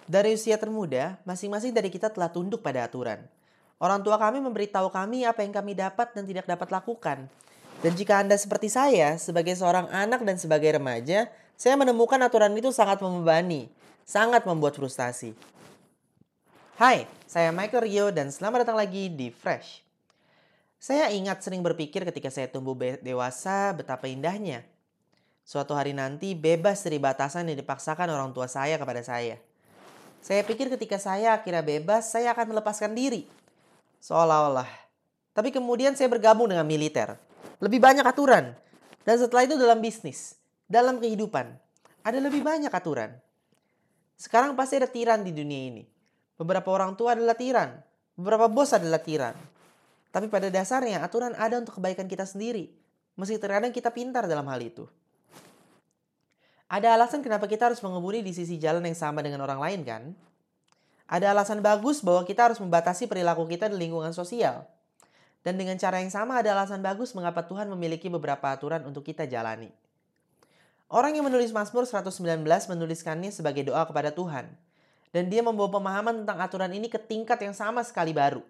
Dari usia termuda, masing-masing dari kita telah tunduk pada aturan. Orang tua kami memberitahu kami apa yang kami dapat dan tidak dapat lakukan. Dan jika Anda seperti saya, sebagai seorang anak dan sebagai remaja, saya menemukan aturan itu sangat membebani, sangat membuat frustasi. Hai, saya Michael Rio dan selamat datang lagi di Fresh. Saya ingat sering berpikir ketika saya tumbuh dewasa betapa indahnya. Suatu hari nanti bebas dari batasan yang dipaksakan orang tua saya kepada saya. Saya pikir ketika saya akhirnya bebas, saya akan melepaskan diri. Seolah-olah. Tapi kemudian saya bergabung dengan militer. Lebih banyak aturan. Dan setelah itu dalam bisnis, dalam kehidupan, ada lebih banyak aturan. Sekarang pasti ada tiran di dunia ini. Beberapa orang tua adalah tiran. Beberapa bos adalah tiran. Tapi pada dasarnya aturan ada untuk kebaikan kita sendiri. Meski terkadang kita pintar dalam hal itu. Ada alasan kenapa kita harus mengemudi di sisi jalan yang sama dengan orang lain kan? Ada alasan bagus bahwa kita harus membatasi perilaku kita di lingkungan sosial. Dan dengan cara yang sama ada alasan bagus mengapa Tuhan memiliki beberapa aturan untuk kita jalani. Orang yang menulis Mazmur 119 menuliskannya sebagai doa kepada Tuhan. Dan dia membawa pemahaman tentang aturan ini ke tingkat yang sama sekali baru.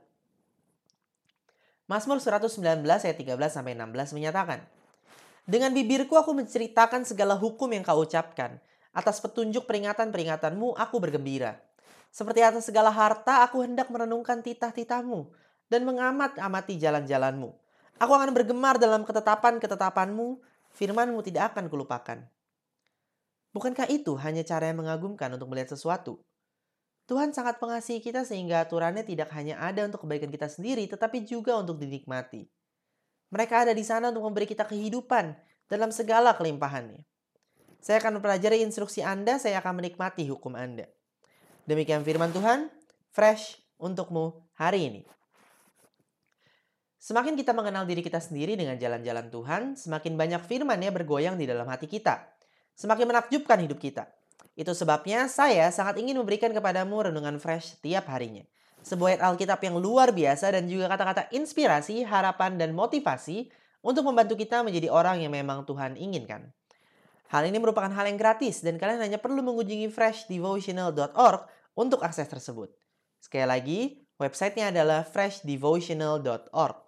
Mazmur 119 ayat 13-16 menyatakan, dengan bibirku aku menceritakan segala hukum yang kau ucapkan. Atas petunjuk peringatan-peringatanmu aku bergembira. Seperti atas segala harta aku hendak merenungkan titah-titahmu dan mengamat-amati jalan-jalanmu. Aku akan bergemar dalam ketetapan-ketetapanmu, firmanmu tidak akan kulupakan. Bukankah itu hanya cara yang mengagumkan untuk melihat sesuatu? Tuhan sangat mengasihi kita sehingga aturannya tidak hanya ada untuk kebaikan kita sendiri, tetapi juga untuk dinikmati. Mereka ada di sana untuk memberi kita kehidupan dalam segala kelimpahannya. Saya akan mempelajari instruksi Anda, saya akan menikmati hukum Anda. Demikian firman Tuhan, fresh untukmu hari ini. Semakin kita mengenal diri kita sendiri dengan jalan-jalan Tuhan, semakin banyak firman-Nya bergoyang di dalam hati kita. Semakin menakjubkan hidup kita. Itu sebabnya saya sangat ingin memberikan kepadamu renungan fresh setiap harinya. Sebuah ayat Alkitab yang luar biasa dan juga kata-kata inspirasi, harapan, dan motivasi untuk membantu kita menjadi orang yang memang Tuhan inginkan. Hal ini merupakan hal yang gratis dan kalian hanya perlu mengunjungi freshdevotional.org untuk akses tersebut. Sekali lagi, websitenya adalah freshdevotional.org.